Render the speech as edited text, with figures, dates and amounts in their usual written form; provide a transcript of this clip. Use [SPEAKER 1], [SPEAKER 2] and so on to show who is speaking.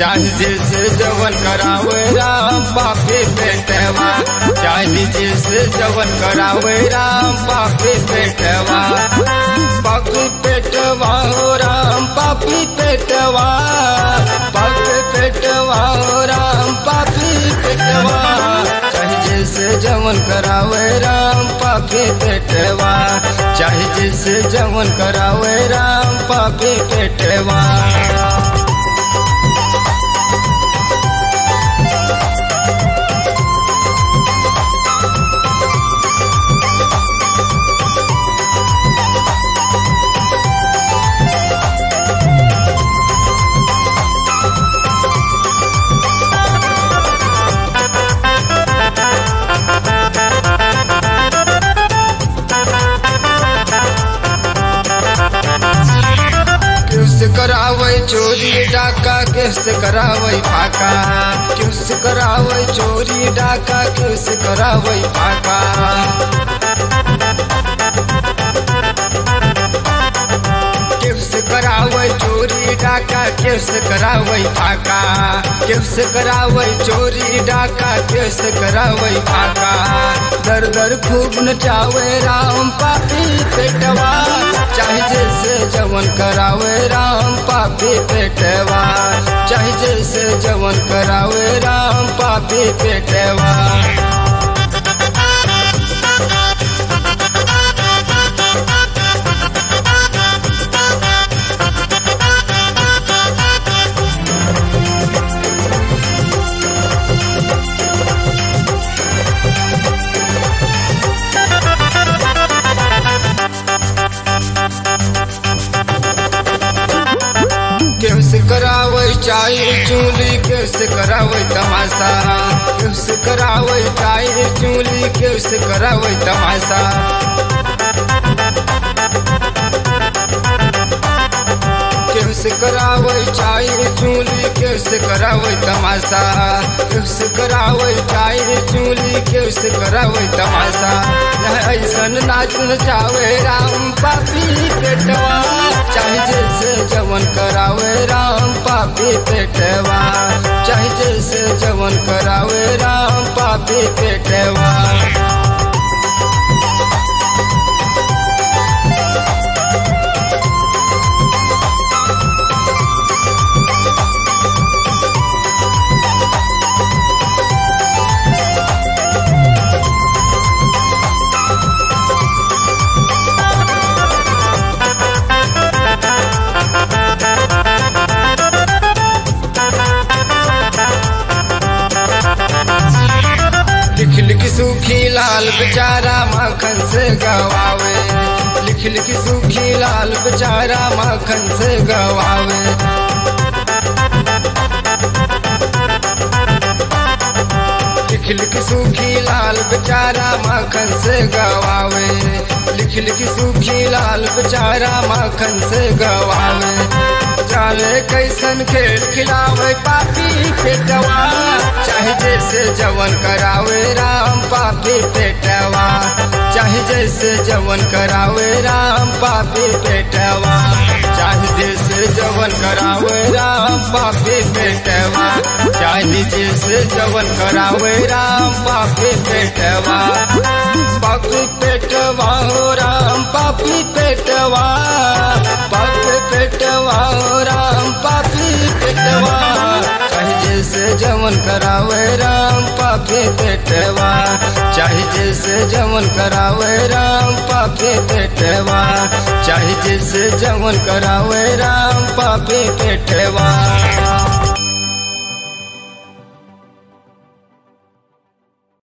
[SPEAKER 1] चाहे जैसे जवन करावे राम पापी पेटवा, चाहे जैसे जवन करावे राम पापी पेटवा, पापी पेटवा हो राम पापी पेटवा, पापी पेटवा हो राम पापी पेटवा, चाहे जैसे जवन करावे राम पापी पेटवा, चाहे जैसे जवन करावे राम पापी पेटवा। किस करावे चोरी डाका किस करावे फाका, किस करावे चोरी डाका किस करावे फाका, किस करावे चोरी डाका किस करावे फाका, किस करावे चोरी डाका किस करावे फाका, दर दर खूब नचावे राम पापी पेटवा, चाहे जैसे जवन करावे राम पापी पेटवा, चाहे जैसे जवन करावे राम पापी पेटवा। किस करावे चाय चूली किस करावे तमाशा, किस करावे चाय चूली किस करावे तमाशा, किस करावे चाय चूली किस करावे तमाशा, किस करावे चाय चूली किस करावे तमाशा, ऐसन नाच नचावे राम पापी पेटवा, चाहे जैसे जवन करावे राम पापी पेटवा, चाहे जैसे जवन करावे राम पापी पेटवा। लिख लिख सूखी लाल बेचारा माखन से गवावे, लिख लिख सूखी लाल बेचारा माखन से गवावे, लिख लिख सूखी लाल बेचारा माखन से गवावे, लिख लिख सूखी लाल बेचारा माखन से गवावे, जाने कैसन खेल खिलावे पापी पेटवा, चाहे जैसे जवन करावे राम पापी पेटवा, चाहे जैसे जवन करावे राम पापी पेटवा, चाहे जैसे जवन करावे राम पापी पेटवा, चाहे जैसे जवन करावे राम पापी पेटवा, पापी पेटवा हो राम पापी पेटवा, पापी पेटवा हो राम पापी पेटवा, चाहे जैसे जवन करावे राम पापी पेटवा, चाहे जैसे जवन करावे राम पापी पेटवा, चाहे जैसे जवन करावे राम पापी पेटवा।